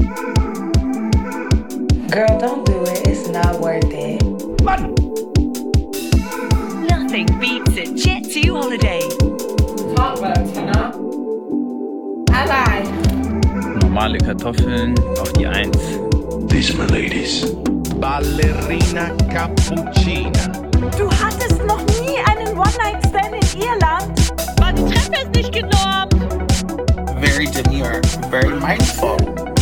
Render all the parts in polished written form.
Girl, don't do it. It's not worth it. Mann! Nothing beats a Jet2 holiday. Talk about it, huh? I lied. Normale Kartoffeln auf die Eins. These are my ladies. Ballerina Cappuccina. Du hattest noch nie einen One-Night-Stand in Irland? War die Treppe ist nicht genormt. Very demure, very mindful.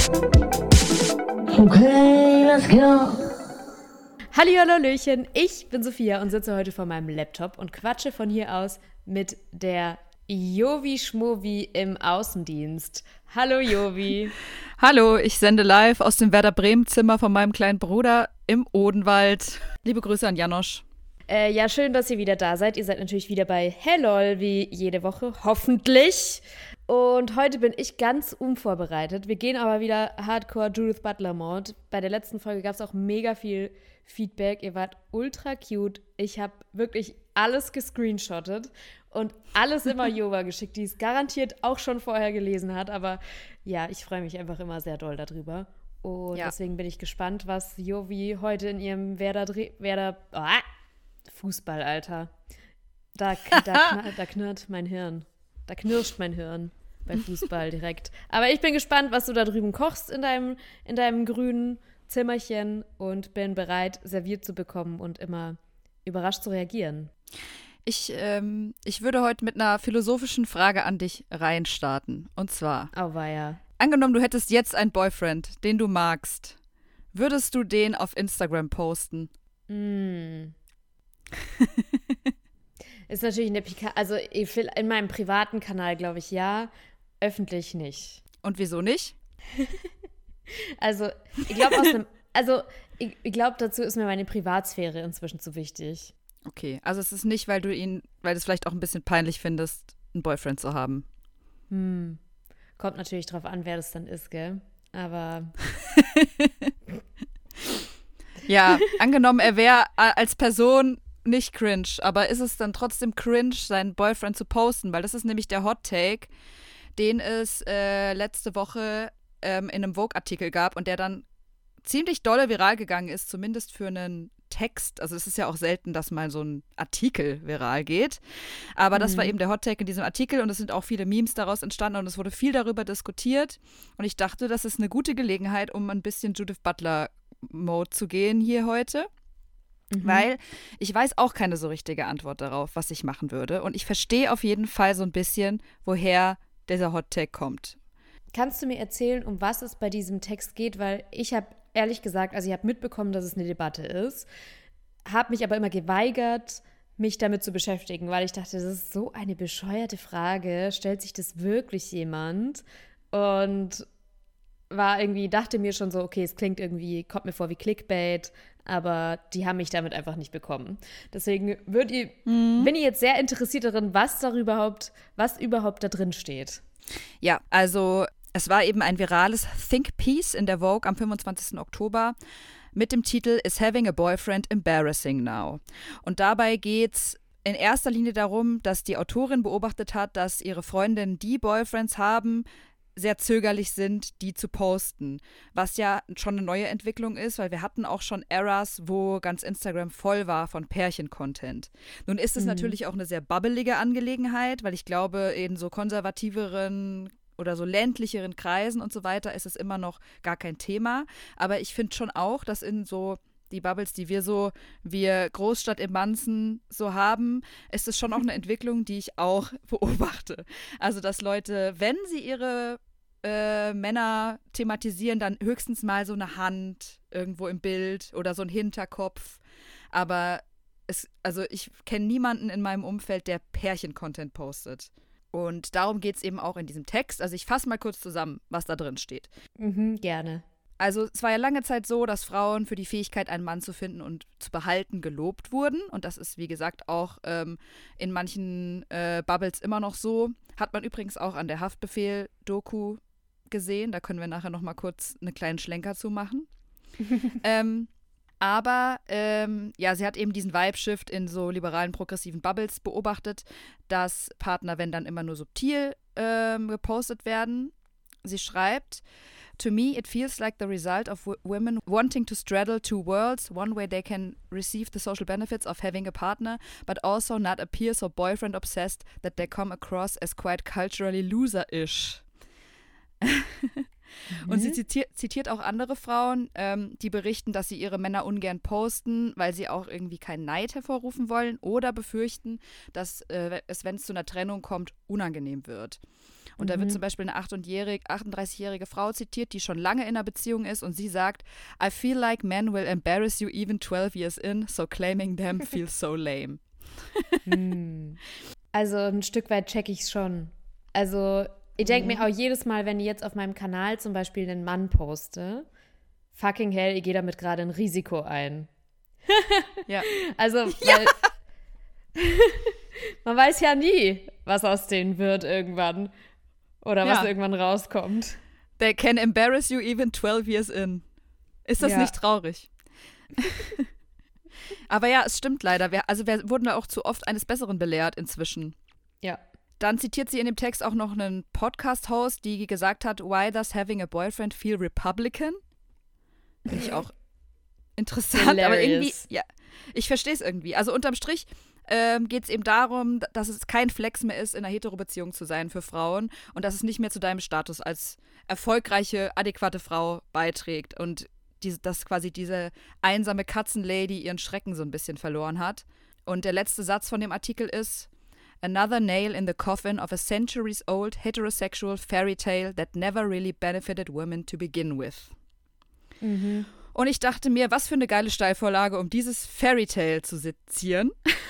Okay, let's go. Hallihallöchen, ich bin Sophia und sitze heute vor meinem Laptop und quatsche von hier aus mit der Jovi Schmovi im Außendienst. Hallo Jovi. Hallo, ich sende live aus dem Werder Bremen Zimmer von meinem kleinen Bruder im Odenwald. Liebe Grüße an Janosch. Ja, schön, dass ihr wieder da seid. Ihr seid natürlich wieder bei Hellol wie jede Woche, hoffentlich. Und heute bin ich ganz unvorbereitet. Wir gehen aber wieder Hardcore Judith Butler Mode. Bei der letzten Folge gab es auch mega viel Feedback. Ihr wart ultra cute. Ich habe wirklich alles gescreenshottet und alles immer Jova geschickt, die es garantiert auch schon vorher gelesen hat. Aber ja, ich freue mich einfach immer sehr doll darüber. Und deswegen bin ich gespannt, was Jovi heute in ihrem Fußball, Alter. Da knarrt mein Hirn. Da knirscht mein Hirn bei Fußball direkt. Aber ich bin gespannt, was du da drüben kochst in deinem grünen Zimmerchen und bin bereit, serviert zu bekommen und immer überrascht zu reagieren. Ich würde heute mit einer philosophischen Frage an dich reinstarten. Und zwar, Auweia. Angenommen, du hättest jetzt einen Boyfriend, den du magst. Würdest du den auf Instagram posten? Ist natürlich also in meinem privaten Kanal glaube ich ja, öffentlich nicht. Und wieso nicht? Also, ich glaube, dazu ist mir meine Privatsphäre inzwischen zu wichtig. Okay, also es ist nicht, weil du es vielleicht auch ein bisschen peinlich findest, einen Boyfriend zu haben. Kommt natürlich drauf an, wer das dann ist, gell? Aber ja, angenommen, er wäre als Person nicht cringe, aber ist es dann trotzdem cringe, seinen Boyfriend zu posten? Weil das ist nämlich der Hot Take, den es letzte Woche in einem Vogue-Artikel gab und der dann ziemlich dolle viral gegangen ist, zumindest für einen Text. Also es ist ja auch selten, dass mal so ein Artikel viral geht. Aber das war eben der Hot Take in diesem Artikel und es sind auch viele Memes daraus entstanden und es wurde viel darüber diskutiert. Und ich dachte, das ist eine gute Gelegenheit, um ein bisschen Judith Butler-Mode zu gehen hier heute. Weil ich weiß auch keine so richtige Antwort darauf, was ich machen würde. Und ich verstehe auf jeden Fall so ein bisschen, woher dieser Hot Take kommt. Kannst du mir erzählen, um was es bei diesem Text geht? Weil ich habe ehrlich gesagt, also ich habe mitbekommen, dass es eine Debatte ist, habe mich aber immer geweigert, mich damit zu beschäftigen, weil ich dachte, das ist so eine bescheuerte Frage. Stellt sich das wirklich jemand? Und dachte mir schon so, okay, es kommt mir vor wie Clickbait, aber die haben mich damit einfach nicht bekommen. Deswegen bin ich jetzt sehr interessiert darin, was überhaupt da drin steht. Ja, also es war eben ein virales Think-Piece in der Vogue am 25. Oktober mit dem Titel Is Having a Boyfriend Embarrassing Now? Und dabei geht's in erster Linie darum, dass die Autorin beobachtet hat, dass ihre Freundinnen, die Boyfriends haben, sehr zögerlich sind, die zu posten. Was ja schon eine neue Entwicklung ist, weil wir hatten auch schon Eras, wo ganz Instagram voll war von Pärchen-Content. Nun ist es natürlich auch eine sehr bubbelige Angelegenheit, weil ich glaube, in so konservativeren oder so ländlicheren Kreisen und so weiter ist es immer noch gar kein Thema. Aber ich finde schon auch, dass in so die Bubbles, die wir Großstadt im Manzen so haben, ist es schon auch eine Entwicklung, die ich auch beobachte. Also, dass Leute, wenn sie ihre Männer thematisieren, dann höchstens mal so eine Hand irgendwo im Bild oder so ein Hinterkopf. Aber ich kenne niemanden in meinem Umfeld, der Pärchen-Content postet. Und darum geht es eben auch in diesem Text. Also ich fasse mal kurz zusammen, was da drin steht. Gerne. Also es war ja lange Zeit so, dass Frauen für die Fähigkeit, einen Mann zu finden und zu behalten, gelobt wurden. Und das ist, wie gesagt, auch in manchen Bubbles immer noch so. Hat man übrigens auch an der Haftbefehl-Doku gesehen. Da können wir nachher noch mal kurz einen kleinen Schlenker zu machen. Aber sie hat eben diesen Vibe-Shift in so liberalen, progressiven Bubbles beobachtet, dass Partner, wenn dann immer nur subtil gepostet werden. Sie schreibt, To me, it feels like the result of women wanting to straddle two worlds, one where they can receive the social benefits of having a partner, but also not appear so boyfriend-obsessed that they come across as quite culturally loser-ish. Und sie zitiert auch andere Frauen, die berichten, dass sie ihre Männer ungern posten, weil sie auch irgendwie keinen Neid hervorrufen wollen oder befürchten, dass es, wenn es zu einer Trennung kommt, unangenehm wird. Und da wird zum Beispiel eine 38-jährige Frau zitiert, die schon lange in einer Beziehung ist und sie sagt, I feel like men will embarrass you even 12 years in, so claiming them feels so lame. Also ein Stück weit check ich's schon. Also ich denke mir auch jedes Mal, wenn ich jetzt auf meinem Kanal zum Beispiel einen Mann poste, fucking hell, ich gehe damit gerade ein Risiko ein. Ja. Also, weil man weiß ja nie, was aus denen wird irgendwann. Oder was irgendwann rauskommt. They can embarrass you even 12 years in. Ist das nicht traurig? Aber ja, es stimmt leider. Wir wurden da auch zu oft eines Besseren belehrt inzwischen. Ja. Dann zitiert sie in dem Text auch noch einen Podcast-Host, die gesagt hat, why does having a boyfriend feel Republican? Finde ich auch interessant, Hilarious. aber irgendwie, ja, ich verstehe es irgendwie. Also unterm Strich geht es eben darum, dass es kein Flex mehr ist, in einer Hetero-Beziehung zu sein für Frauen und dass es nicht mehr zu deinem Status als erfolgreiche, adäquate Frau beiträgt und dass quasi diese einsame Katzenlady ihren Schrecken so ein bisschen verloren hat. Und der letzte Satz von dem Artikel ist, another nail in the coffin of a centuries-old heterosexual fairy tale that never really benefited women to begin with. Und ich dachte mir, was für eine geile Steilvorlage, um dieses Fairy Tale zu sezieren,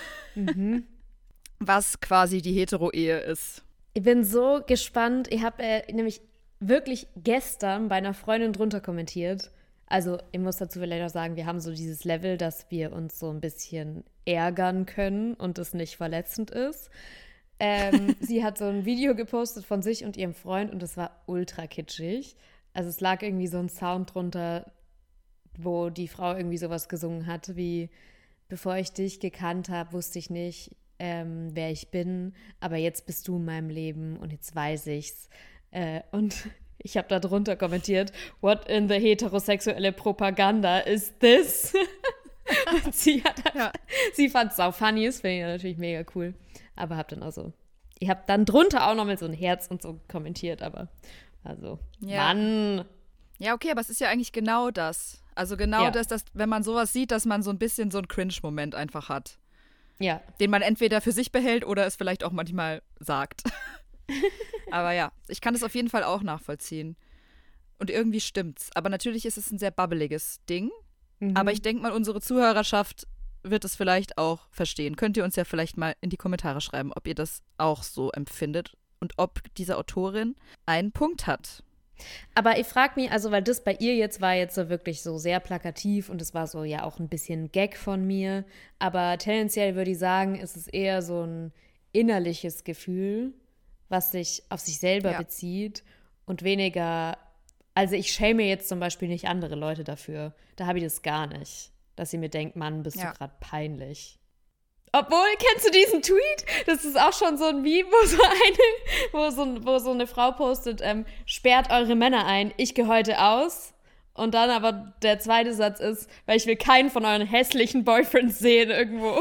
was quasi die Hetero-Ehe ist. Ich bin so gespannt. Ich habe nämlich wirklich gestern bei einer Freundin drunter kommentiert. Also ich muss dazu vielleicht auch sagen, wir haben so dieses Level, dass wir uns so ein bisschen ärgern können und es nicht verletzend ist. Sie hat so ein Video gepostet von sich und ihrem Freund und es war ultra kitschig. Also es lag irgendwie so ein Sound drunter, wo die Frau irgendwie sowas gesungen hat, wie bevor ich dich gekannt habe, wusste ich nicht, wer ich bin, aber jetzt bist du in meinem Leben und jetzt weiß ich's. Und ich habe da drunter kommentiert, what in the heterosexuelle Propaganda is this? Und sie fand es sau funny, das finde ich natürlich mega cool. Aber ich habe dann drunter auch noch mal so ein Herz und so kommentiert, aber Mann. Ja, okay, aber es ist ja eigentlich genau das. Also genau das, dass, wenn man sowas sieht, dass man so ein bisschen so einen Cringe-Moment einfach hat. Ja. Den man entweder für sich behält oder es vielleicht auch manchmal sagt. Aber ja, ich kann es auf jeden Fall auch nachvollziehen. Und irgendwie stimmt's. Aber natürlich ist es ein sehr bubbeliges Ding. Aber ich denke mal, unsere Zuhörerschaft wird es vielleicht auch verstehen. Könnt ihr uns ja vielleicht mal in die Kommentare schreiben, ob ihr das auch so empfindet und ob diese Autorin einen Punkt hat. Aber ich frage mich, also weil das bei ihr jetzt war jetzt so wirklich so sehr plakativ und es war so ja auch ein bisschen Gag von mir, aber tendenziell würde ich sagen, ist es eher so ein innerliches Gefühl, was sich auf sich selber bezieht und weniger, also ich schäme jetzt zum Beispiel nicht andere Leute dafür, da habe ich das gar nicht, dass sie mir denkt, Mann, bist du gerade peinlich. Obwohl, kennst du diesen Tweet? Das ist auch schon so ein Meme, wo so eine Frau postet, sperrt eure Männer ein, ich gehe heute aus. Und dann aber der zweite Satz ist, weil ich will keinen von euren hässlichen Boyfriends sehen irgendwo.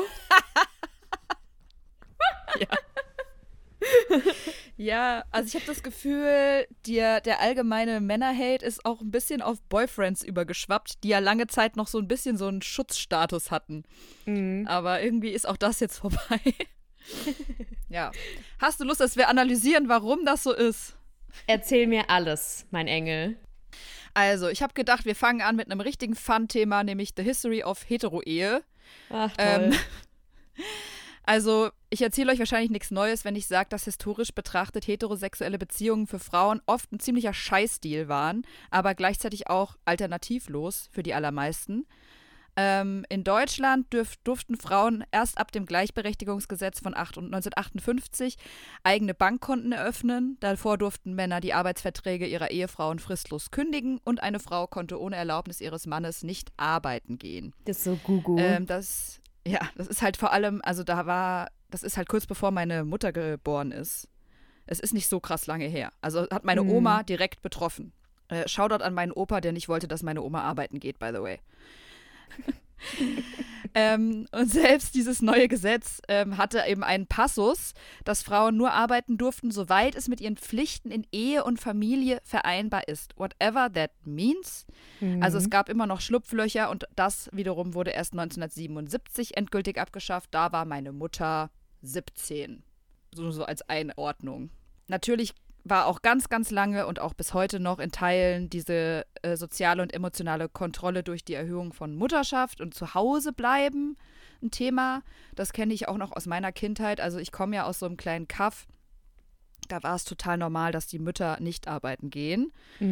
Ja, also ich habe das Gefühl, der allgemeine Männer-Hate ist auch ein bisschen auf Boyfriends übergeschwappt, die ja lange Zeit noch so ein bisschen so einen Schutzstatus hatten. Aber irgendwie ist auch das jetzt vorbei. Ja. Hast du Lust, dass wir analysieren, warum das so ist? Erzähl mir alles, mein Engel. Also, ich habe gedacht, wir fangen an mit einem richtigen Fun-Thema, nämlich The History of Hetero-Ehe. Ach, toll. Also, ich erzähle euch wahrscheinlich nichts Neues, wenn ich sage, dass historisch betrachtet heterosexuelle Beziehungen für Frauen oft ein ziemlicher Scheißdeal waren, aber gleichzeitig auch alternativlos für die allermeisten. In Deutschland durften Frauen erst ab dem Gleichberechtigungsgesetz von 1958 eigene Bankkonten eröffnen. Davor durften Männer die Arbeitsverträge ihrer Ehefrauen fristlos kündigen und eine Frau konnte ohne Erlaubnis ihres Mannes nicht arbeiten gehen. Das ist so Gugu. Das ist halt vor allem, also das ist halt kurz bevor meine Mutter geboren ist. Es ist nicht so krass lange her. Also hat meine Oma direkt betroffen. Shoutout an meinen Opa, der nicht wollte, dass meine Oma arbeiten geht, by the way. Und selbst dieses neue Gesetz hatte eben einen Passus, dass Frauen nur arbeiten durften, soweit es mit ihren Pflichten in Ehe und Familie vereinbar ist. Whatever that means. Also es gab immer noch Schlupflöcher und das wiederum wurde erst 1977 endgültig abgeschafft. Da war meine Mutter 17. So als Einordnung. Natürlich war auch ganz, ganz lange und auch bis heute noch in Teilen diese soziale und emotionale Kontrolle durch die Erhöhung von Mutterschaft und Zuhause bleiben ein Thema. Das kenne ich auch noch aus meiner Kindheit. Also ich komme ja aus so einem kleinen Kaff. Da war es total normal, dass die Mütter nicht arbeiten gehen.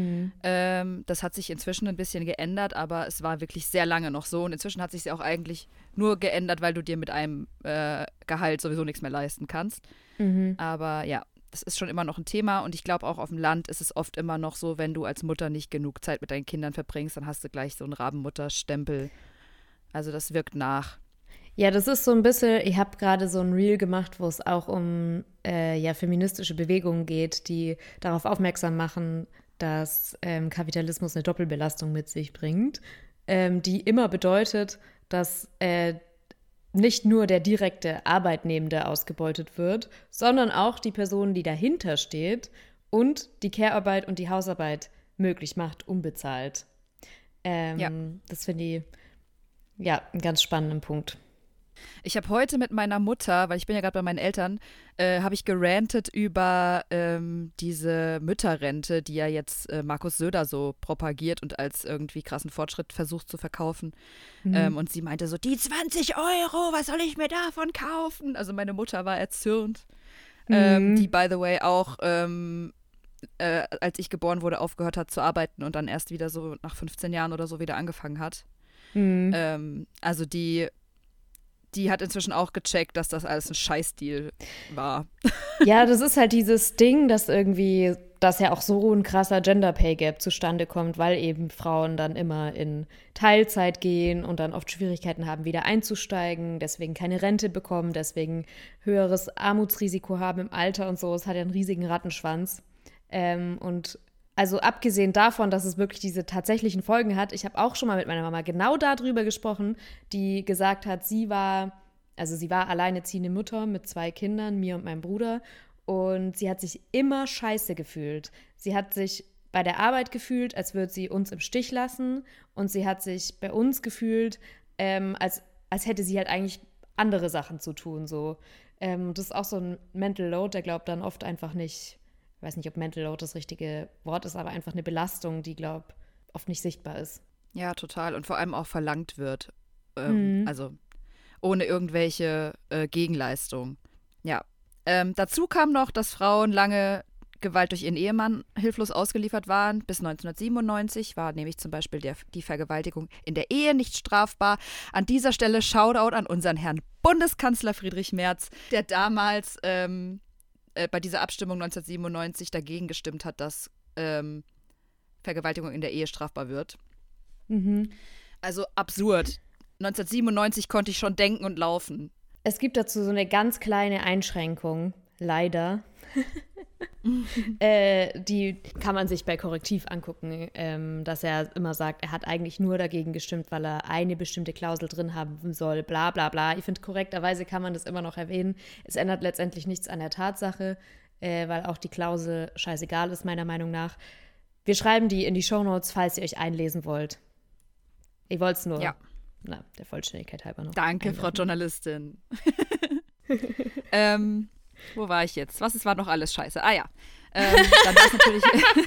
Das hat sich inzwischen ein bisschen geändert, aber es war wirklich sehr lange noch so. Und inzwischen hat sich es auch eigentlich nur geändert, weil du dir mit einem Gehalt sowieso nichts mehr leisten kannst. Aber ja, das ist schon immer noch ein Thema und ich glaube auch auf dem Land ist es oft immer noch so, wenn du als Mutter nicht genug Zeit mit deinen Kindern verbringst, dann hast du gleich so einen Rabenmutter-Stempel. Also das wirkt nach. Ja, das ist so ein bisschen, ich habe gerade so ein Reel gemacht, wo es auch um feministische Bewegungen geht, die darauf aufmerksam machen, dass Kapitalismus eine Doppelbelastung mit sich bringt, die immer bedeutet, dass nicht nur der direkte Arbeitnehmende ausgebeutet wird, sondern auch die Person, die dahinter steht und die Care-Arbeit und die Hausarbeit möglich macht, unbezahlt. Das finde ich einen ganz spannenden Punkt. Ich habe heute mit meiner Mutter, weil ich bin ja gerade bei meinen Eltern, habe ich gerantet über diese Mütterrente, die ja jetzt Markus Söder so propagiert und als irgendwie krassen Fortschritt versucht zu verkaufen. Und sie meinte so, die 20 €, was soll ich mir davon kaufen? Also meine Mutter war erzürnt. Die, by the way, auch als ich geboren wurde, aufgehört hat zu arbeiten und dann erst wieder so nach 15 Jahren oder so wieder angefangen hat. Also die hat inzwischen auch gecheckt, dass das alles ein Scheißdeal war. Ja, das ist halt dieses Ding, dass ja auch so ein krasser Gender Pay Gap zustande kommt, weil eben Frauen dann immer in Teilzeit gehen und dann oft Schwierigkeiten haben, wieder einzusteigen, deswegen keine Rente bekommen, deswegen höheres Armutsrisiko haben im Alter und so. Es hat ja einen riesigen Rattenschwanz. Und also abgesehen davon, dass es wirklich diese tatsächlichen Folgen hat, ich habe auch schon mal mit meiner Mama genau darüber gesprochen, die gesagt hat, sie war alleinerziehende Mutter mit 2 Kindern, mir und meinem Bruder, und sie hat sich immer scheiße gefühlt. Sie hat sich bei der Arbeit gefühlt, als würde sie uns im Stich lassen, und sie hat sich bei uns gefühlt, als hätte sie halt eigentlich andere Sachen zu tun. So. Das ist auch so ein Mental Load, der glaubt dann oft einfach nicht. Ich weiß nicht, ob Mental Load das richtige Wort ist, aber einfach eine Belastung, die, glaube ich, oft nicht sichtbar ist. Ja, total. Und vor allem auch verlangt wird. Also ohne irgendwelche Gegenleistung. Ja. Dazu kam noch, dass Frauen lange Gewalt durch ihren Ehemann hilflos ausgeliefert waren. Bis 1997 war nämlich zum Beispiel die Vergewaltigung in der Ehe nicht strafbar. An dieser Stelle Shoutout an unseren Herrn Bundeskanzler Friedrich Merz, der damals bei dieser Abstimmung 1997 dagegen gestimmt hat, dass Vergewaltigung in der Ehe strafbar wird. Also absurd. 1997 konnte ich schon denken und laufen. Es gibt dazu so eine ganz kleine Einschränkung, leider. Die kann man sich bei Korrektiv angucken, dass er immer sagt, er hat eigentlich nur dagegen gestimmt, weil er eine bestimmte Klausel drin haben soll, bla bla bla. Ich finde, korrekterweise kann man das immer noch erwähnen. Es ändert letztendlich nichts an der Tatsache, weil auch die Klausel scheißegal ist, meiner Meinung nach. Wir schreiben die in die Shownotes, falls ihr euch einlesen wollt. Ich wollte es nur, der Vollständigkeit halber noch. Danke, einwerfen. Frau Journalistin. Wo war ich jetzt? Was war noch alles scheiße? Ah ja, dann war es natürlich...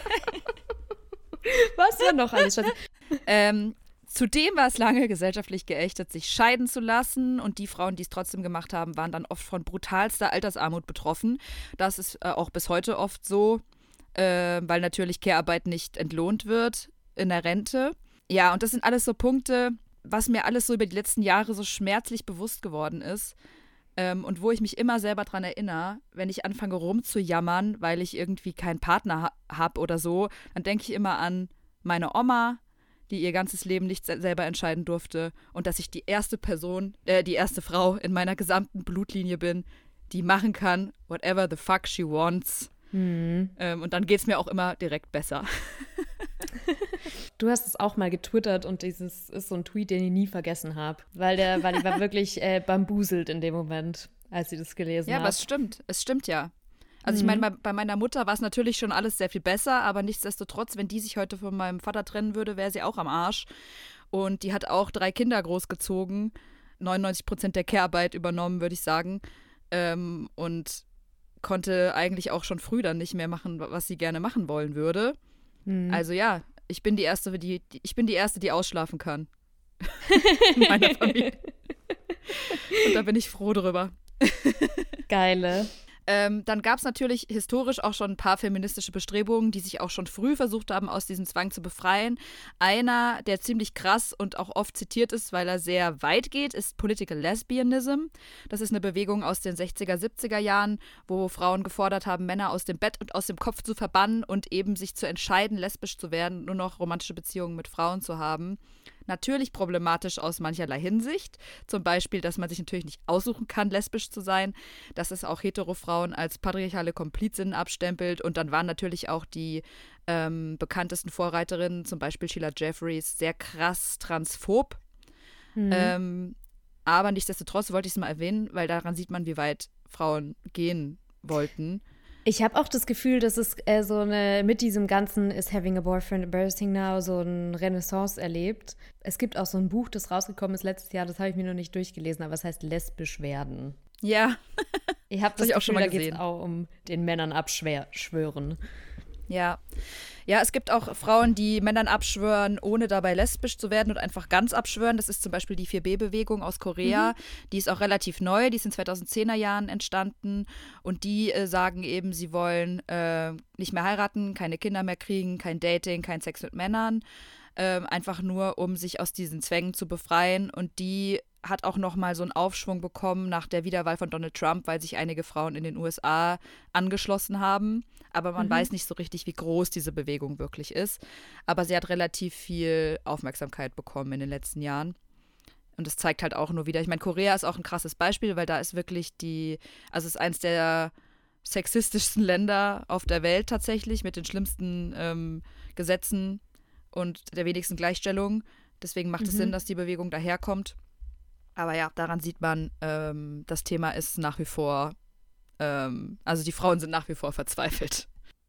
Was war noch alles scheiße? Zudem war es lange gesellschaftlich geächtet, sich scheiden zu lassen, und die Frauen, die es trotzdem gemacht haben, waren dann oft von brutalster Altersarmut betroffen. Das ist auch bis heute oft so, weil natürlich Care-Arbeit nicht entlohnt wird in der Rente. Ja, und das sind alles so Punkte, was mir alles so über die letzten Jahre so schmerzlich bewusst geworden ist. Und wo ich mich immer selber dran erinnere, wenn ich anfange rumzujammern, weil ich irgendwie keinen Partner habe oder so, dann denke ich immer an meine Oma, die ihr ganzes Leben nicht selber entscheiden durfte, und dass ich die erste Frau in meiner gesamten Blutlinie bin, die machen kann, whatever the fuck she wants. Und dann geht es mir auch immer direkt besser. Du hast es auch mal getwittert und dieses ist so ein Tweet, den ich nie vergessen habe, weil ich war wirklich bambuselt in dem Moment, als ich das gelesen habe. Ja, aber es stimmt ja. Also ich meine, bei meiner Mutter war es natürlich schon alles sehr viel besser, aber nichtsdestotrotz, wenn die sich heute von meinem Vater trennen würde, wäre sie auch am Arsch. Und die hat auch 3 Kinder großgezogen, 99% der Care-Arbeit übernommen, würde ich sagen. Und konnte eigentlich auch schon früh dann nicht mehr machen, was sie gerne machen wollen würde. Also ja, ich bin die Erste, die ausschlafen kann. In meiner Familie. Und da bin ich froh drüber. Geile. Dann gab es natürlich historisch auch schon ein paar feministische Bestrebungen, die sich auch schon früh versucht haben, aus diesem Zwang zu befreien. Einer, der ziemlich krass und auch oft zitiert ist, weil er sehr weit geht, ist Political Lesbianism. Das ist eine Bewegung aus den 60er, 70er Jahren, wo Frauen gefordert haben, Männer aus dem Bett und aus dem Kopf zu verbannen und eben sich zu entscheiden, lesbisch zu werden, nur noch romantische Beziehungen mit Frauen zu haben. Natürlich problematisch aus mancherlei Hinsicht. Zum Beispiel, dass man sich natürlich nicht aussuchen kann, lesbisch zu sein, dass es auch Hetero-Frauen als patriarchale Komplizinnen abstempelt. Und dann waren natürlich auch die bekanntesten Vorreiterinnen, zum Beispiel Sheila Jeffreys, sehr krass transphob. Aber nichtsdestotrotz wollte ich es mal erwähnen, weil daran sieht man, wie weit Frauen gehen wollten. Ich habe auch das Gefühl, dass es mit diesem ganzen Is Having a Boyfriend Embarrassing Now so eine Renaissance erlebt. Es gibt auch so ein Buch, das rausgekommen ist letztes Jahr, das habe ich mir noch nicht durchgelesen, aber es heißt Lesbisch werden. Ja. Ich habe das Gefühl, auch schon mal da gesehen. geht es auch um den Männern abschwören. Ja. Ja, es gibt auch Frauen, die Männern abschwören, ohne dabei lesbisch zu werden und einfach ganz abschwören. Das ist zum Beispiel die 4B-Bewegung aus Korea. Die ist auch relativ neu, die ist in 2010er Jahren entstanden. Und die sagen eben, sie wollen nicht mehr heiraten, keine Kinder mehr kriegen, kein Dating, kein Sex mit Männern. Einfach nur, um sich aus diesen Zwängen zu befreien. Und die hat auch nochmal so einen Aufschwung bekommen nach der Wiederwahl von Donald Trump, weil sich einige Frauen in den USA angeschlossen haben. Aber man weiß nicht so richtig, wie groß diese Bewegung wirklich ist. Aber sie hat relativ viel Aufmerksamkeit bekommen in den letzten Jahren. Und das zeigt halt auch nur wieder, ich meine, Korea ist auch ein krasses Beispiel, weil da ist wirklich es ist eins der sexistischsten Länder auf der Welt tatsächlich, mit den schlimmsten Gesetzen und der wenigsten Gleichstellung. Deswegen macht es Sinn, dass die Bewegung daherkommt. Aber ja, daran sieht man, das Thema ist nach wie vor, also die Frauen sind nach wie vor verzweifelt.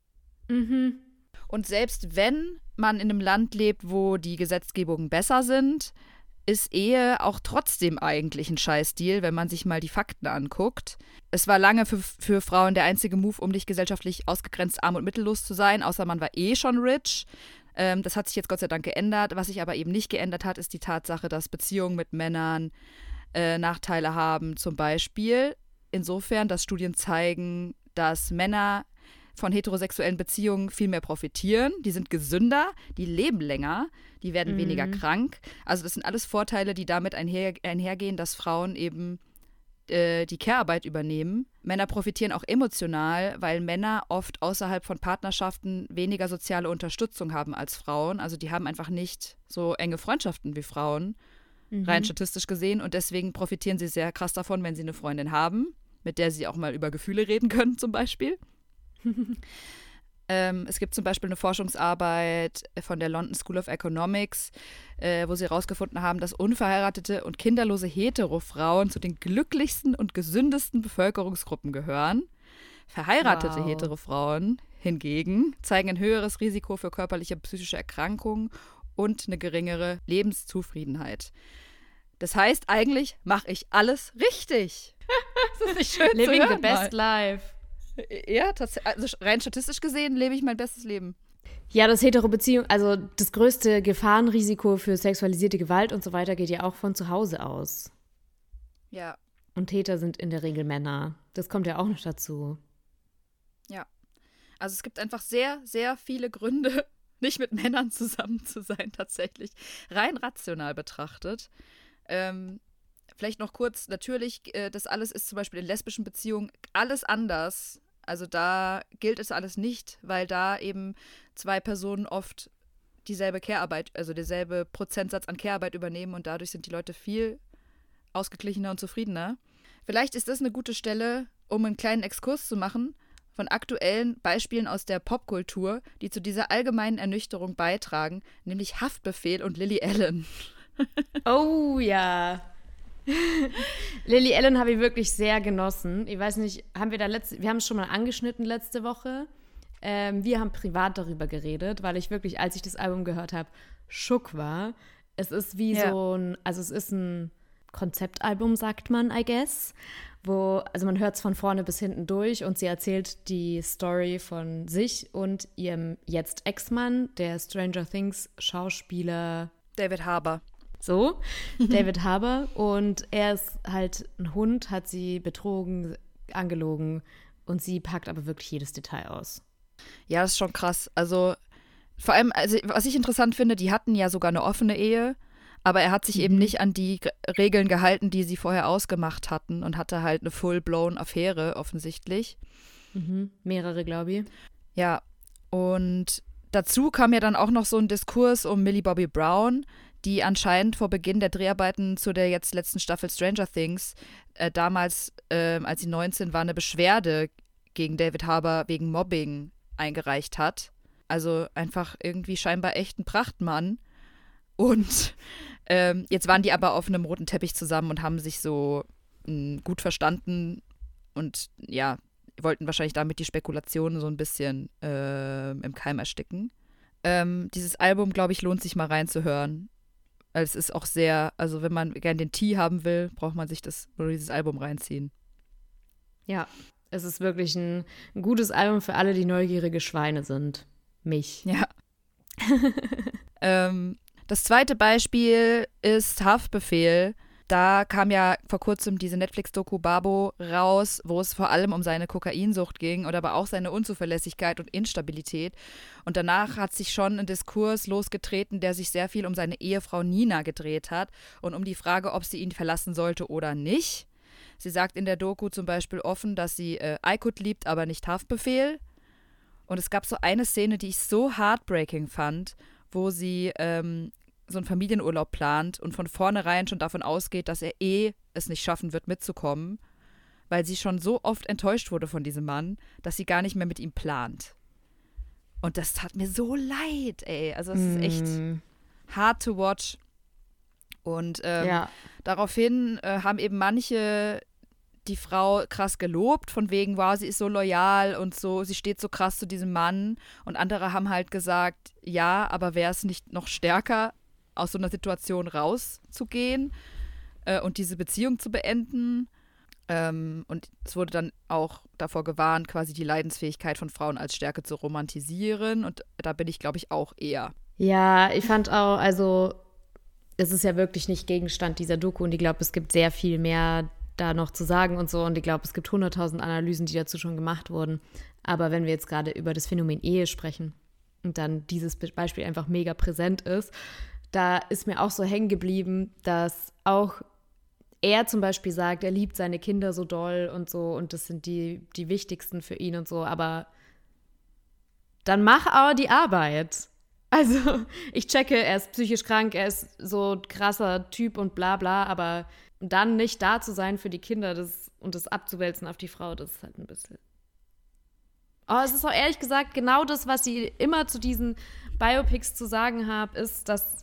Und selbst wenn man in einem Land lebt, wo die Gesetzgebungen besser sind, ist Ehe auch trotzdem eigentlich ein Scheißdeal, wenn man sich mal die Fakten anguckt. Es war lange für Frauen der einzige Move, um nicht gesellschaftlich ausgegrenzt arm und mittellos zu sein, außer man war schon rich. Das hat sich jetzt Gott sei Dank geändert. Was sich aber eben nicht geändert hat, ist die Tatsache, dass Beziehungen mit Männern Nachteile haben. Zum Beispiel insofern, dass Studien zeigen, dass Männer von heterosexuellen Beziehungen viel mehr profitieren. Die sind gesünder, die leben länger, die werden weniger krank. Also das sind alles Vorteile, die damit einhergehen, dass Frauen eben die Care-Arbeit übernehmen. Männer profitieren auch emotional, weil Männer oft außerhalb von Partnerschaften weniger soziale Unterstützung haben als Frauen. Also die haben einfach nicht so enge Freundschaften wie Frauen, rein statistisch gesehen. Und deswegen profitieren sie sehr krass davon, wenn sie eine Freundin haben, mit der sie auch mal über Gefühle reden können zum Beispiel. Es gibt zum Beispiel eine Forschungsarbeit von der London School of Economics, wo sie herausgefunden haben, dass unverheiratete und kinderlose Hetero-Frauen zu den glücklichsten und gesündesten Bevölkerungsgruppen gehören. Verheiratete Hetero-Frauen hingegen zeigen ein höheres Risiko für körperliche, psychische Erkrankungen und eine geringere Lebenszufriedenheit. Das heißt, eigentlich mache ich alles richtig. Das ist nicht schön Living zu hören, the best life. Ja, also rein statistisch gesehen lebe ich mein bestes Leben. Ja, das Hetero-Beziehung, also das größte Gefahrenrisiko für sexualisierte Gewalt und so weiter geht ja auch von zu Hause aus. Ja. Und Täter sind in der Regel Männer. Das kommt ja auch noch dazu. Ja. Also es gibt einfach sehr, sehr viele Gründe, nicht mit Männern zusammen zu sein, tatsächlich. Rein rational betrachtet. Vielleicht noch kurz, natürlich, das alles ist zum Beispiel in lesbischen Beziehungen alles anders. Also da gilt es alles nicht, weil da eben 2 Personen oft dieselbe Care-Arbeit, also derselbe Prozentsatz an Care-Arbeit übernehmen und dadurch sind die Leute viel ausgeglichener und zufriedener. Vielleicht ist das eine gute Stelle, um einen kleinen Exkurs zu machen, von aktuellen Beispielen aus der Popkultur, die zu dieser allgemeinen Ernüchterung beitragen, nämlich Haftbefehl und Lily Allen. Oh ja. Lily Allen habe ich wirklich sehr genossen. Ich weiß nicht, wir haben es schon mal angeschnitten letzte Woche. Wir haben privat darüber geredet, weil ich wirklich, als ich das Album gehört habe, schock war. Es ist wie es ist ein Konzeptalbum, sagt man, I guess, also man hört es von vorne bis hinten durch und sie erzählt die Story von sich und ihrem jetzt Ex-Mann, der Stranger Things Schauspieler David Harbour. So, David Harbour. Und er ist halt ein Hund, hat sie betrogen, angelogen und sie packt aber wirklich jedes Detail aus. Ja, das ist schon krass. Also vor allem, also, was ich interessant finde, die hatten ja sogar eine offene Ehe, aber er hat sich eben nicht an die Regeln gehalten, die sie vorher ausgemacht hatten und hatte halt eine full-blown Affäre offensichtlich. Mehrere, glaube ich. Ja, und dazu kam ja dann auch noch so ein Diskurs um Millie Bobby Brown, die anscheinend vor Beginn der Dreharbeiten zu der jetzt letzten Staffel Stranger Things damals, als sie 19 war, eine Beschwerde gegen David Harbour wegen Mobbing eingereicht hat. Also einfach irgendwie scheinbar echt ein Prachtmann. Und jetzt waren die aber auf einem roten Teppich zusammen und haben sich so gut verstanden und ja, wollten wahrscheinlich damit die Spekulationen so ein bisschen im Keim ersticken. Dieses Album, glaube ich, lohnt sich mal reinzuhören. Es ist auch sehr, also wenn man gerne den Tee haben will, braucht man sich dieses Album reinziehen. Ja, es ist wirklich ein gutes Album für alle, die neugierige Schweine sind. Mich. Ja. Das zweite Beispiel ist Haftbefehl. Da kam ja vor kurzem diese Netflix-Doku Babo raus, wo es vor allem um seine Kokainsucht ging oder aber auch seine Unzuverlässigkeit und Instabilität. Und danach hat sich schon ein Diskurs losgetreten, der sich sehr viel um seine Ehefrau Nina gedreht hat und um die Frage, ob sie ihn verlassen sollte oder nicht. Sie sagt in der Doku zum Beispiel offen, dass sie Aykut liebt, aber nicht Haftbefehl. Und es gab so eine Szene, die ich so heartbreaking fand, wo sie so einen Familienurlaub plant und von vornherein schon davon ausgeht, dass er es nicht schaffen wird, mitzukommen, weil sie schon so oft enttäuscht wurde von diesem Mann, dass sie gar nicht mehr mit ihm plant. Und das tat mir so leid, ey. Also es ist echt hard to watch. Und daraufhin haben eben manche die Frau krass gelobt, von wegen, wow, sie ist so loyal und so, sie steht so krass zu diesem Mann. Und andere haben halt gesagt, ja, aber wäre es nicht noch stärker, aus so einer Situation rauszugehen und diese Beziehung zu beenden? Und es wurde dann auch davor gewarnt, quasi die Leidensfähigkeit von Frauen als Stärke zu romantisieren. Und da bin ich, glaube ich, auch eher. Ja, ich fand auch, also es ist ja wirklich nicht Gegenstand dieser Doku und ich glaube, es gibt sehr viel mehr da noch zu sagen und so und ich glaube, es gibt 100.000 Analysen, die dazu schon gemacht wurden. Aber wenn wir jetzt gerade über das Phänomen Ehe sprechen und dann dieses Beispiel einfach mega präsent ist, da ist mir auch so hängen geblieben, dass auch er zum Beispiel sagt, er liebt seine Kinder so doll und so und das sind die wichtigsten für ihn und so, aber dann mach auch die Arbeit. Also ich checke, er ist psychisch krank, er ist so ein krasser Typ und bla bla, aber dann nicht da zu sein für die Kinder und das abzuwälzen auf die Frau, das ist halt ein bisschen. Oh, es ist auch ehrlich gesagt genau das, was sie immer zu diesen Biopics zu sagen haben, ist, dass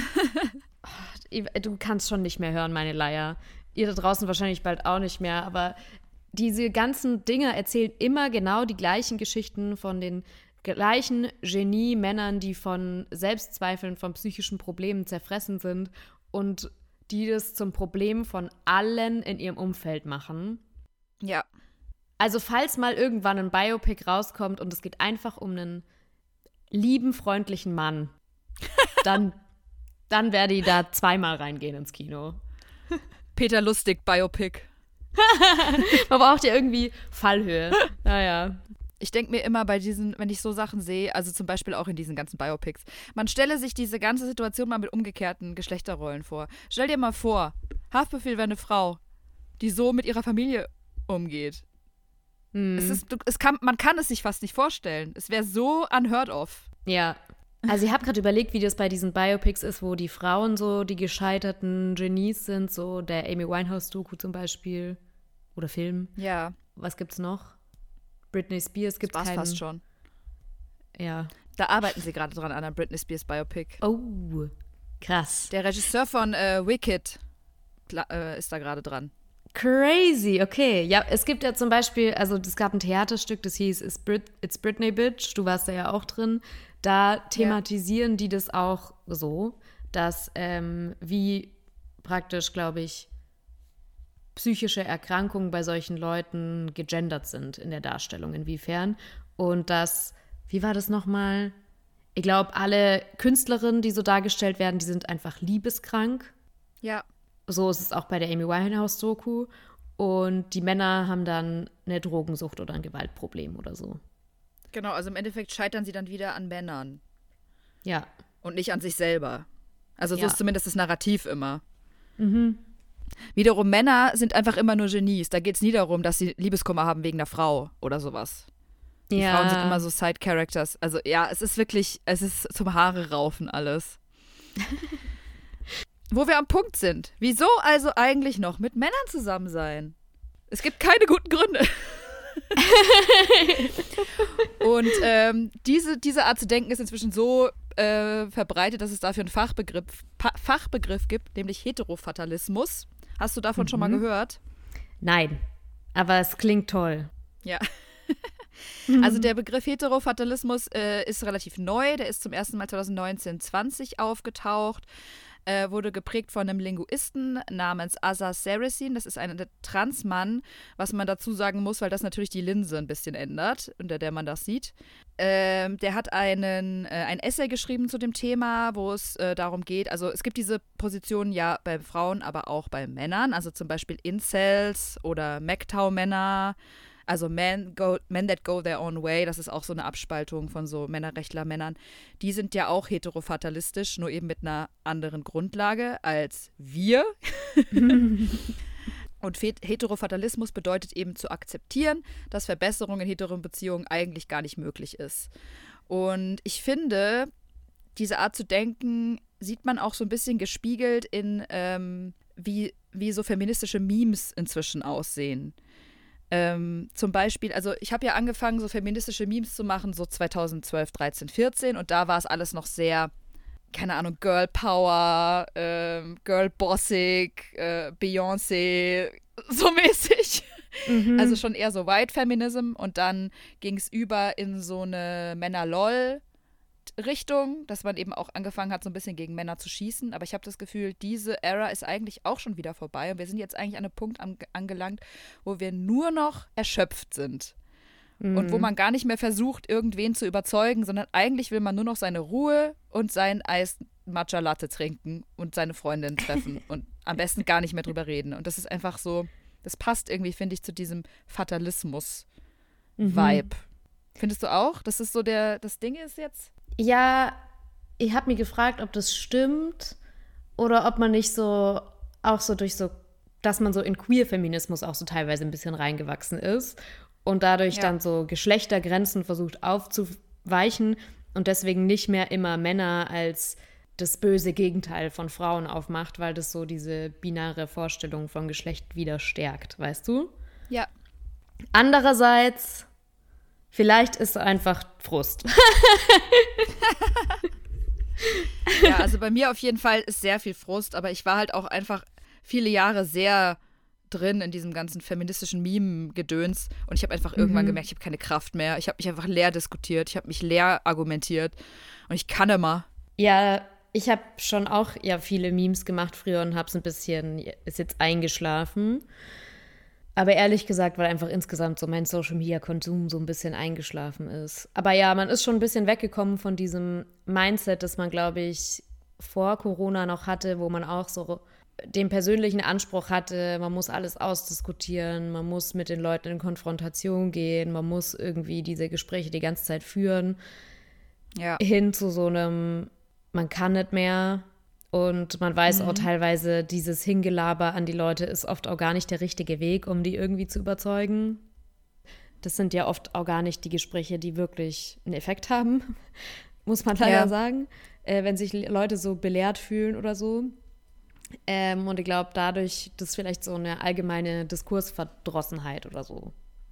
du kannst schon nicht mehr hören, meine Leier. Ihr da draußen wahrscheinlich bald auch nicht mehr, aber diese ganzen Dinge erzählen immer genau die gleichen Geschichten von den gleichen Genie-Männern, die von Selbstzweifeln, von psychischen Problemen zerfressen sind und die das zum Problem von allen in ihrem Umfeld machen. Ja. Also falls mal irgendwann ein Biopic rauskommt und es geht einfach um einen lieben, freundlichen Mann, dann werde ich da zweimal reingehen ins Kino. Peter Lustig Biopic. Man braucht ja irgendwie Fallhöhe. Naja. Ich denke mir immer bei diesen, wenn ich so Sachen sehe, also zum Beispiel auch in diesen ganzen Biopics, man stelle sich diese ganze Situation mal mit umgekehrten Geschlechterrollen vor. Stell dir mal vor, Haftbefehl wäre eine Frau, die so mit ihrer Familie umgeht. Man kann es sich fast nicht vorstellen. Es wäre so unheard of. Ja. Also ich habe gerade überlegt, wie das bei diesen Biopics ist, wo die Frauen so die gescheiterten Genies sind, so der Amy Winehouse-Doku zum Beispiel oder Film. Ja. Was gibt's noch? Britney Spears gibt es war's keinen. fast schon. Ja. Da arbeiten sie gerade dran an einer Britney Spears Biopic. Oh, krass. Der Regisseur von Wicked ist da gerade dran. Crazy, okay. Ja, es gibt ja zum Beispiel, also es gab ein Theaterstück, das hieß It's Britney Bitch, du warst da ja auch drin. Da thematisieren die das auch so, dass wie praktisch, glaube ich, psychische Erkrankungen bei solchen Leuten gegendert sind in der Darstellung, inwiefern. Und dass, wie war das nochmal? Ich glaube, alle Künstlerinnen, die so dargestellt werden, die sind einfach liebeskrank. Ja. So ist es auch bei der Amy Winehouse-Doku. Und die Männer haben dann eine Drogensucht oder ein Gewaltproblem oder so. Genau, also im Endeffekt scheitern sie dann wieder an Männern. Ja. Und nicht an sich selber. Also so Ja. ist zumindest das Narrativ immer. Wiederum Männer sind einfach immer nur Genies. Da geht es nie darum, dass sie Liebeskummer haben wegen einer Frau oder sowas. Die Frauen sind immer so Side-Characters. Also ja, es ist zum Haare raufen alles. Wo wir am Punkt sind. Wieso also eigentlich noch mit Männern zusammen sein? Es gibt keine guten Gründe. Und diese Art zu denken ist inzwischen so verbreitet, dass es dafür einen Fachbegriff gibt, nämlich Heterofatalismus. Hast du davon schon mal gehört? Nein, aber es klingt toll. Ja. Also der Begriff Heterofatalismus ist relativ neu. Der ist zum ersten Mal 2019/20 aufgetaucht. Wurde geprägt von einem Linguisten namens Azar Saracen. Das ist ein Transmann, was man dazu sagen muss, weil das natürlich die Linse ein bisschen ändert, unter der man das sieht. Der hat ein Essay geschrieben zu dem Thema, wo es darum geht, also es gibt diese Positionen ja bei Frauen, aber auch bei Männern, also zum Beispiel Incels oder MGTOW-Männer, also Men that go their own way, das ist auch so eine Abspaltung von so Männerrechtler-Männern. Die sind ja auch heterofatalistisch, nur eben mit einer anderen Grundlage als wir. Und Heterofatalismus bedeutet eben zu akzeptieren, dass Verbesserung in heteren Beziehungen eigentlich gar nicht möglich ist. Und ich finde, diese Art zu denken sieht man auch so ein bisschen gespiegelt in, wie so feministische Memes inzwischen aussehen. Zum Beispiel, also ich habe ja angefangen, so feministische Memes zu machen, so 2012, 13, 14 und da war es alles noch sehr, keine Ahnung, Girl Power, Girl Bossig, Beyoncé, so mäßig. Also schon eher so White Feminism und dann ging es über in so eine Männer-Lol-Richtung, dass man eben auch angefangen hat, so ein bisschen gegen Männer zu schießen. Aber ich habe das Gefühl, diese Ära ist eigentlich auch schon wieder vorbei und wir sind jetzt eigentlich an einem Punkt angelangt, wo wir nur noch erschöpft sind. Und wo man gar nicht mehr versucht, irgendwen zu überzeugen, sondern eigentlich will man nur noch seine Ruhe und sein Eis Matcha Latte trinken und seine Freundin treffen und am besten gar nicht mehr drüber reden. Und das ist einfach so, das passt irgendwie, finde ich, zu diesem Fatalismus-Vibe. Findest du auch, dass es so das Ding ist jetzt? Ja, ich habe mich gefragt, ob das stimmt oder ob man nicht so, auch so durch so, dass man so in Queer-Feminismus auch so teilweise ein bisschen reingewachsen ist und dadurch dann so Geschlechtergrenzen versucht aufzuweichen und deswegen nicht mehr immer Männer als das böse Gegenteil von Frauen aufmacht, weil das so diese binäre Vorstellung von Geschlecht wieder stärkt, weißt du? Ja. Andererseits, vielleicht ist es einfach Frust. Ja, also bei mir auf jeden Fall ist sehr viel Frust, aber ich war halt auch einfach viele Jahre sehr drin in diesem ganzen feministischen Meme-Gedöns und ich habe einfach irgendwann gemerkt, ich habe keine Kraft mehr. Ich habe mich einfach leer diskutiert, ich habe mich leer argumentiert und ich kann immer. Ja, ich habe schon auch viele Memes gemacht früher und ist jetzt eingeschlafen. Aber ehrlich gesagt, weil einfach insgesamt so mein Social-Media-Konsum so ein bisschen eingeschlafen ist. Aber ja, man ist schon ein bisschen weggekommen von diesem Mindset, das man, glaube ich, vor Corona noch hatte, wo man auch so den persönlichen Anspruch hatte, man muss alles ausdiskutieren, man muss mit den Leuten in Konfrontation gehen, man muss irgendwie diese Gespräche die ganze Zeit führen. Ja. Hin zu so einem, man kann nicht mehr. Und man weiß auch teilweise, dieses Hingelaber an die Leute ist oft auch gar nicht der richtige Weg, um die irgendwie zu überzeugen. Das sind ja oft auch gar nicht die Gespräche, die wirklich einen Effekt haben, muss man leider sagen, wenn sich Leute so belehrt fühlen oder so. Und ich glaube, dadurch, das ist vielleicht so eine allgemeine Diskursverdrossenheit oder so.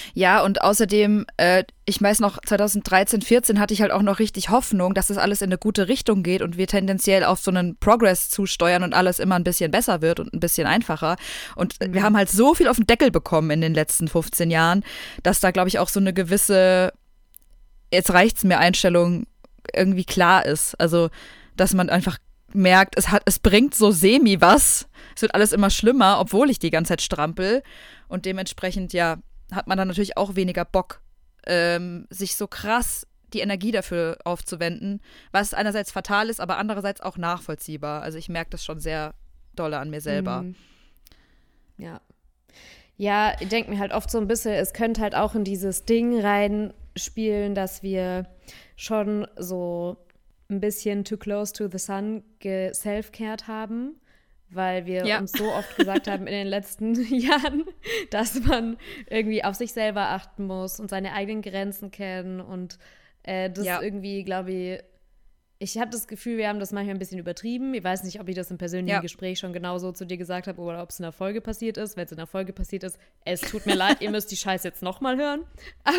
Ja, und außerdem, ich weiß noch, 2013, 14 hatte ich halt auch noch richtig Hoffnung, dass das alles in eine gute Richtung geht und wir tendenziell auf so einen Progress zusteuern und alles immer ein bisschen besser wird und ein bisschen einfacher. Und wir haben halt so viel auf den Deckel bekommen in den letzten 15 Jahren, dass da, glaube ich, auch so eine gewisse jetzt reicht's mir Einstellung irgendwie klar ist. Also, dass man einfach merkt, es bringt so semi was. Es wird alles immer schlimmer, obwohl ich die ganze Zeit strampel. Und dementsprechend, ja, hat man dann natürlich auch weniger Bock, sich so krass die Energie dafür aufzuwenden, was einerseits fatal ist, aber andererseits auch nachvollziehbar. Also ich merke das schon sehr dolle an mir selber. Ja. Ja, ich denke mir halt oft so ein bisschen, es könnte halt auch in dieses Ding reinspielen, dass wir schon so ein bisschen too close to the sun self-cared haben, weil wir uns so oft gesagt haben in den letzten Jahren, dass man irgendwie auf sich selber achten muss und seine eigenen Grenzen kennen und das irgendwie, glaube ich habe das Gefühl, wir haben das manchmal ein bisschen übertrieben. Ich weiß nicht, ob ich das im persönlichen Gespräch schon genauso zu dir gesagt habe oder ob es in der Folge passiert ist. Wenn es in der Folge passiert ist, es tut mir leid, ihr müsst die Scheiße jetzt nochmal hören. Aber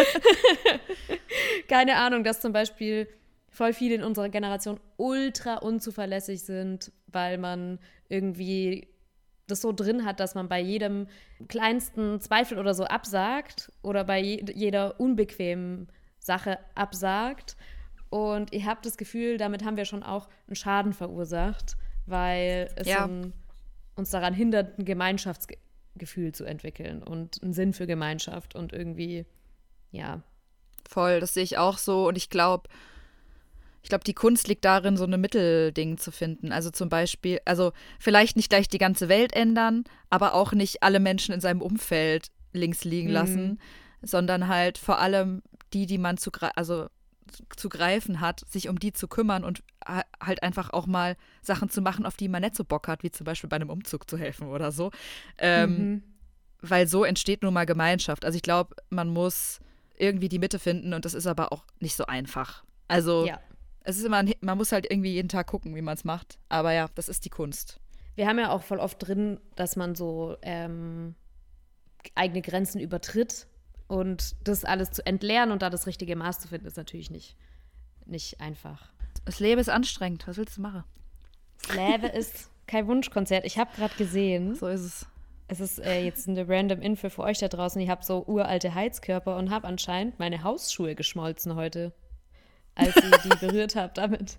keine Ahnung, dass zum Beispiel voll viele in unserer Generation ultra unzuverlässig sind, weil man irgendwie das so drin hat, dass man bei jedem kleinsten Zweifel oder so absagt oder bei jeder unbequemen Sache absagt. Und ich habe das Gefühl, damit haben wir schon auch einen Schaden verursacht, weil es uns daran hindert, ein Gemeinschaftsgefühl zu entwickeln und einen Sinn für Gemeinschaft und irgendwie, ja. Voll, das sehe ich auch so. Und ich glaube, die Kunst liegt darin, so ein Mittelding zu finden. Also zum Beispiel, also vielleicht nicht gleich die ganze Welt ändern, aber auch nicht alle Menschen in seinem Umfeld links liegen lassen, sondern halt vor allem die man zu greifen hat, sich um die zu kümmern und halt einfach auch mal Sachen zu machen, auf die man nicht so Bock hat, wie zum Beispiel bei einem Umzug zu helfen oder so. Weil so entsteht nun mal Gemeinschaft. Also ich glaube, man muss irgendwie die Mitte finden und das ist aber auch nicht so einfach. Also es ist immer, man muss halt irgendwie jeden Tag gucken, wie man es macht. Aber ja, das ist die Kunst. Wir haben ja auch voll oft drin, dass man so eigene Grenzen übertritt. Und das alles zu entleeren und da das richtige Maß zu finden, ist natürlich nicht einfach. Das Leben ist anstrengend. Was willst du machen? Das Leben ist kein Wunschkonzert. Ich habe gerade gesehen. So ist es. Es ist jetzt eine random Info für euch da draußen. Ich habe so uralte Heizkörper und habe anscheinend meine Hausschuhe geschmolzen heute, als ich die berührt habe damit.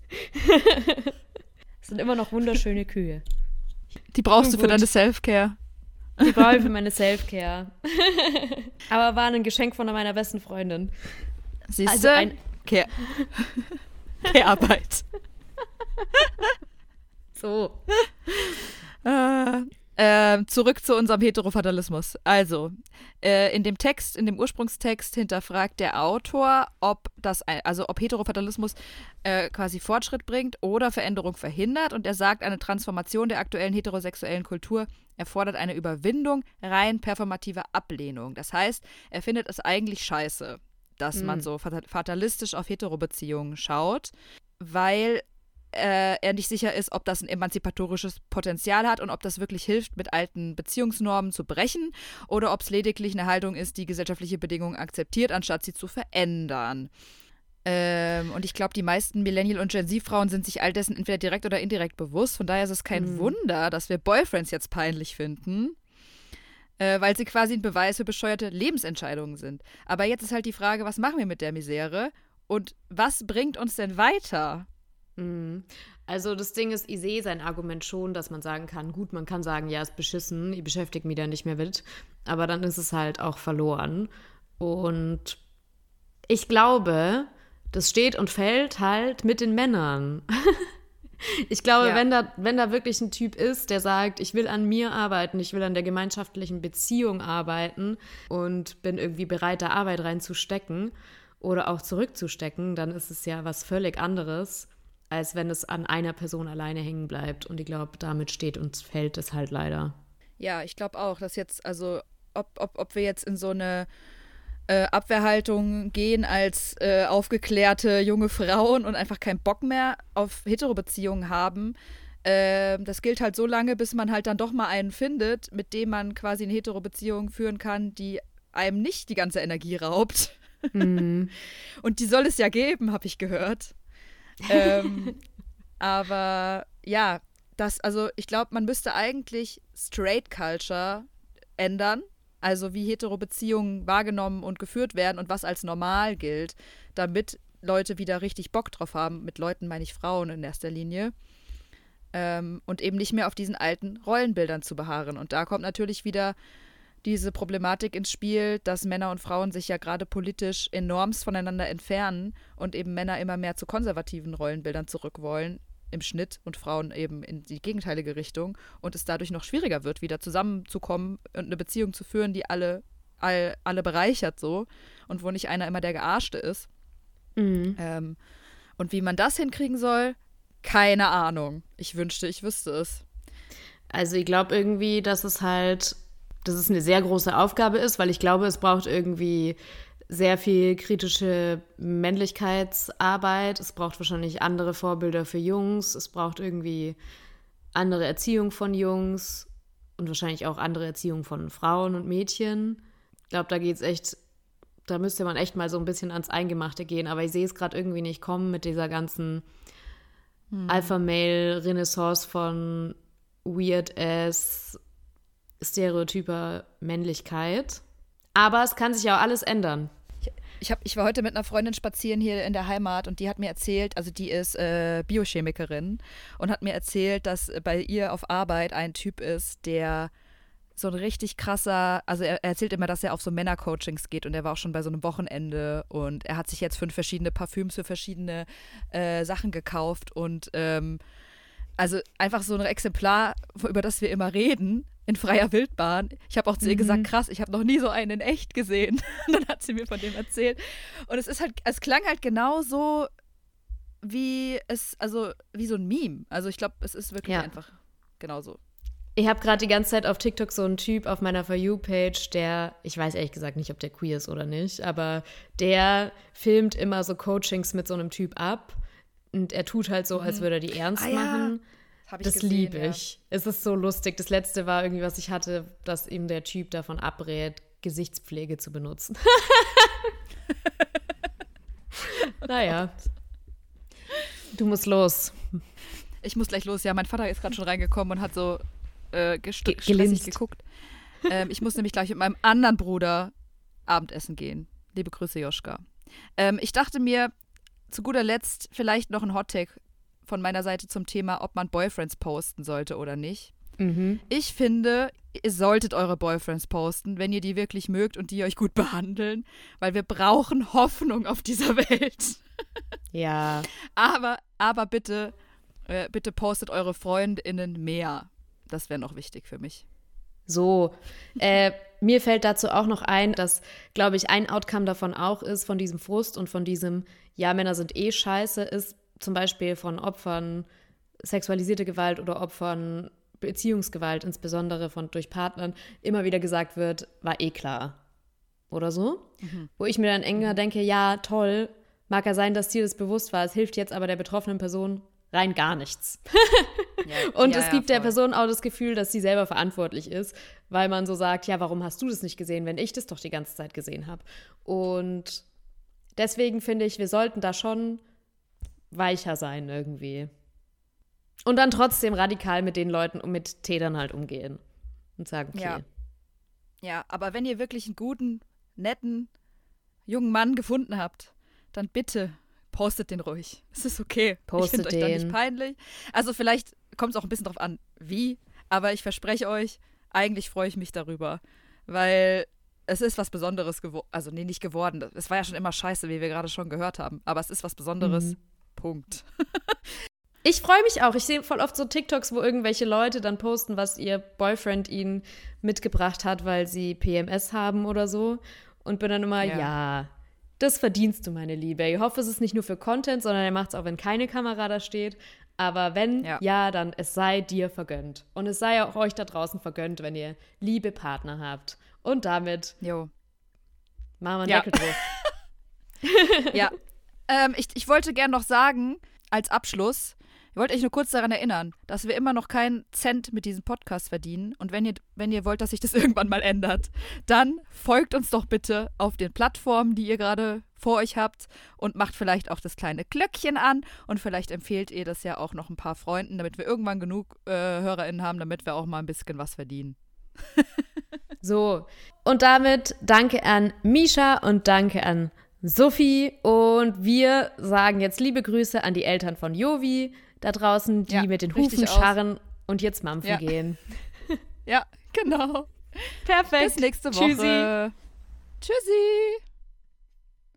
Es sind immer noch wunderschöne Kühe. Die brauchst du für deine Self-Care. Die brauche ich für meine Self-Care. Aber war ein Geschenk von meiner besten Freundin. Siehst du? Also Care-Arbeit. So. Zurück zu unserem Heterofatalismus. Also, in dem Ursprungstext hinterfragt der Autor, ob Heterofatalismus quasi Fortschritt bringt oder Veränderung verhindert. Und er sagt, eine Transformation der aktuellen heterosexuellen Kultur erfordert eine Überwindung rein performativer Ablehnung. Das heißt, er findet es eigentlich scheiße, dass man so fatalistisch auf Heterobeziehungen schaut, weil er nicht sicher ist, ob das ein emanzipatorisches Potenzial hat und ob das wirklich hilft, mit alten Beziehungsnormen zu brechen oder ob es lediglich eine Haltung ist, die gesellschaftliche Bedingungen akzeptiert, anstatt sie zu verändern. Und ich glaube, die meisten Millennial- und Gen Z-Frauen sind sich all dessen entweder direkt oder indirekt bewusst. Von daher ist es kein Wunder, dass wir Boyfriends jetzt peinlich finden, weil sie quasi ein Beweis für bescheuerte Lebensentscheidungen sind. Aber jetzt ist halt die Frage, was machen wir mit der Misere und was bringt uns denn weiter? Also das Ding ist, ich sehe sein Argument schon, dass man sagen kann, gut, man kann sagen, ja, ist beschissen, ich beschäftige mich da nicht mehr mit, aber dann ist es halt auch verloren. Und ich glaube, das steht und fällt halt mit den Männern. Ich glaube, wenn da wirklich ein Typ ist, der sagt, ich will an mir arbeiten, ich will an der gemeinschaftlichen Beziehung arbeiten und bin irgendwie bereit, da Arbeit reinzustecken oder auch zurückzustecken, dann ist es ja was völlig anderes, als wenn es an einer Person alleine hängen bleibt. Und ich glaube, damit steht und fällt es halt leider. Ja, ich glaube auch, dass jetzt, also ob wir jetzt in so eine Abwehrhaltung gehen als aufgeklärte junge Frauen und einfach keinen Bock mehr auf Heterobeziehungen haben, das gilt halt so lange, bis man halt dann doch mal einen findet, mit dem man quasi eine Heterobeziehung führen kann, die einem nicht die ganze Energie raubt. Mhm. Und die soll es ja geben, habe ich gehört. Aber ja, also ich glaube, man müsste eigentlich Straight Culture ändern, also wie Hetero-Beziehungen wahrgenommen und geführt werden und was als normal gilt, damit Leute wieder richtig Bock drauf haben. Mit Leuten meine ich Frauen in erster Linie. Und eben nicht mehr auf diesen alten Rollenbildern zu beharren. Und da kommt natürlich wieder diese Problematik ins Spiel, dass Männer und Frauen sich ja gerade politisch enormst voneinander entfernen und eben Männer immer mehr zu konservativen Rollenbildern zurück wollen im Schnitt und Frauen eben in die gegenteilige Richtung und es dadurch noch schwieriger wird, wieder zusammenzukommen und eine Beziehung zu führen, die alle bereichert so und wo nicht einer immer der Gearschte ist. Mhm. Und wie man das hinkriegen soll, keine Ahnung. Ich wünschte, ich wüsste es. Also ich glaube irgendwie, dass es eine sehr große Aufgabe ist, weil ich glaube, es braucht irgendwie sehr viel kritische Männlichkeitsarbeit. Es braucht wahrscheinlich andere Vorbilder für Jungs. Es braucht irgendwie andere Erziehung von Jungs und wahrscheinlich auch andere Erziehung von Frauen und Mädchen. Ich glaube, da müsste man echt mal so ein bisschen ans Eingemachte gehen. Aber ich sehe es gerade irgendwie nicht kommen mit dieser ganzen Alpha-Male-Renaissance von Weird-Ass stereotyper Männlichkeit. Aber es kann sich ja auch alles ändern. Ich war heute mit einer Freundin spazieren hier in der Heimat und die hat mir erzählt, also die ist Biochemikerin und hat mir erzählt, dass bei ihr auf Arbeit ein Typ ist, der so ein richtig krasser, also er erzählt immer, dass er auf so Männercoachings geht und er war auch schon bei so einem Wochenende und er hat sich jetzt 5 verschiedene Parfüms für verschiedene Sachen gekauft und also einfach so ein Exemplar, über das wir immer reden, in freier Wildbahn. Ich habe auch zu ihr gesagt, krass, ich habe noch nie so einen in echt gesehen. Und dann hat sie mir von dem erzählt. Und es klang halt genauso wie so ein Meme. Also ich glaube, es ist wirklich einfach genauso. Ich habe gerade die ganze Zeit auf TikTok so einen Typ auf meiner For You-Page, ich weiß ehrlich gesagt nicht, ob der queer ist oder nicht, aber der filmt immer so Coachings mit so einem Typ ab. Und er tut halt so, als würde er die ernst machen. Das liebe ich. Ja. Es ist so lustig. Das letzte war irgendwie, was ich hatte, dass ihm der Typ davon abrät, Gesichtspflege zu benutzen. Naja. Du musst los. Ich muss gleich los. Ja, mein Vater ist gerade schon reingekommen und hat so stressig geguckt. Ich muss nämlich gleich mit meinem anderen Bruder Abendessen gehen. Liebe Grüße, Joschka. Ich dachte mir, zu guter Letzt vielleicht noch ein Hottake von meiner Seite zum Thema, ob man Boyfriends posten sollte oder nicht. Mhm. Ich finde, ihr solltet eure Boyfriends posten, wenn ihr die wirklich mögt und die euch gut behandeln, weil wir brauchen Hoffnung auf dieser Welt. Ja. Aber bitte postet eure FreundInnen mehr. Das wäre noch wichtig für mich. So, mir fällt dazu auch noch ein, dass, glaube ich, ein Outcome davon auch ist, von diesem Frust und von diesem, ja, Männer sind eh scheiße, ist zum Beispiel von Opfern sexualisierte Gewalt oder Opfern Beziehungsgewalt, insbesondere durch Partnern, immer wieder gesagt wird, war eh klar. Oder so. Mhm. Wo ich mir dann enger denke, ja, toll, mag ja sein, dass dir das bewusst war, es hilft jetzt aber der betroffenen Person rein gar nichts. Und es gibt der Person auch das Gefühl, dass sie selber verantwortlich ist, weil man so sagt, ja, warum hast du das nicht gesehen, wenn ich das doch die ganze Zeit gesehen habe? Und deswegen finde ich, wir sollten da schon weicher sein irgendwie. Und dann trotzdem radikal mit den Leuten und mit Tätern halt umgehen. Und sagen, okay. Ja, aber wenn ihr wirklich einen guten, netten, jungen Mann gefunden habt, dann bitte postet den ruhig. Es ist okay. Postet ich finde euch da nicht peinlich. Also vielleicht kommt es auch ein bisschen drauf an, wie. Aber ich verspreche euch, eigentlich freue ich mich darüber. Weil es ist was Besonderes geworden. Also nee, nicht geworden. Es war ja schon immer scheiße, wie wir gerade schon gehört haben. Aber es ist was Besonderes. Mhm. Punkt. Ich freue mich auch. Ich sehe voll oft so TikToks, wo irgendwelche Leute dann posten, was ihr Boyfriend ihnen mitgebracht hat, weil sie PMS haben oder so. Und bin dann immer, ja, das verdienst du, meine Liebe. Ich hoffe, es ist nicht nur für Content, sondern er macht es auch, wenn keine Kamera da steht. Aber wenn, dann es sei dir vergönnt. Und es sei auch euch da draußen vergönnt, wenn ihr liebe Partner habt. Und damit machen wir einen Deckel drauf. Ja. Ich wollte gerne noch sagen, als Abschluss, Ich wollte euch nur kurz daran erinnern, dass wir immer noch keinen Cent mit diesem Podcast verdienen. Und wenn ihr wollt, dass sich das irgendwann mal ändert, dann folgt uns doch bitte auf den Plattformen, die ihr gerade vor euch habt und macht vielleicht auch das kleine Glöckchen an und vielleicht empfehlt ihr das ja auch noch ein paar Freunden, damit wir irgendwann genug HörerInnen haben, damit wir auch mal ein bisschen was verdienen. So, und damit danke an Misha und danke an Sophie und wir sagen jetzt liebe Grüße an die Eltern von Jovi da draußen, die mit den Hufen scharren und jetzt mampfen gehen. Ja, genau. Perfekt. Bis nächste Woche. Tschüssi. Tschüssi.